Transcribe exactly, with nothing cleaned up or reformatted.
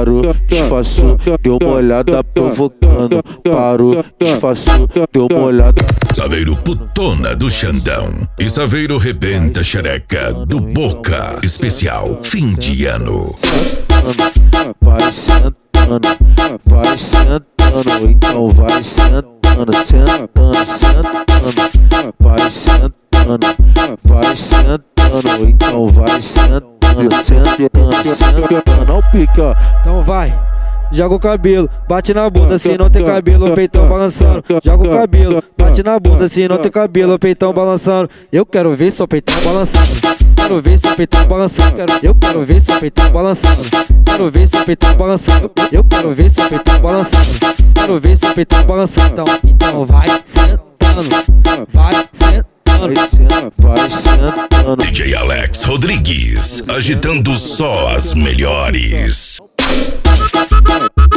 parou, disfarçou, deu uma olhada provocando. Parou, disfarçou, deu uma olhada. Saveiro putona do Xandão e Saveiro rebenta xereca do Boca. Especial fim de ano. Vai sentando, vai sentando, então vai sentando, sentando, sentando. Vai sentando, vai sentando, então vai sentando, sentando, sentando. Não pica, então vai. Joga o cabelo, bate na bunda se não tem cabelo, o peitão balançando. Joga o cabelo, bate na bunda se não tem cabelo, o peitão balançando. Eu quero ver seu peitão balançando. Quero ver seu peitão balançando. Eu quero ver seu peitão balançando. Quero ver seu peitão balançando. Eu quero ver seu peitão balançando. Quero ver seu peitão balançando. Então, então vai sentando, vai sentando, vai sentando. D J Alex Rodrigues, agitando só as melhores.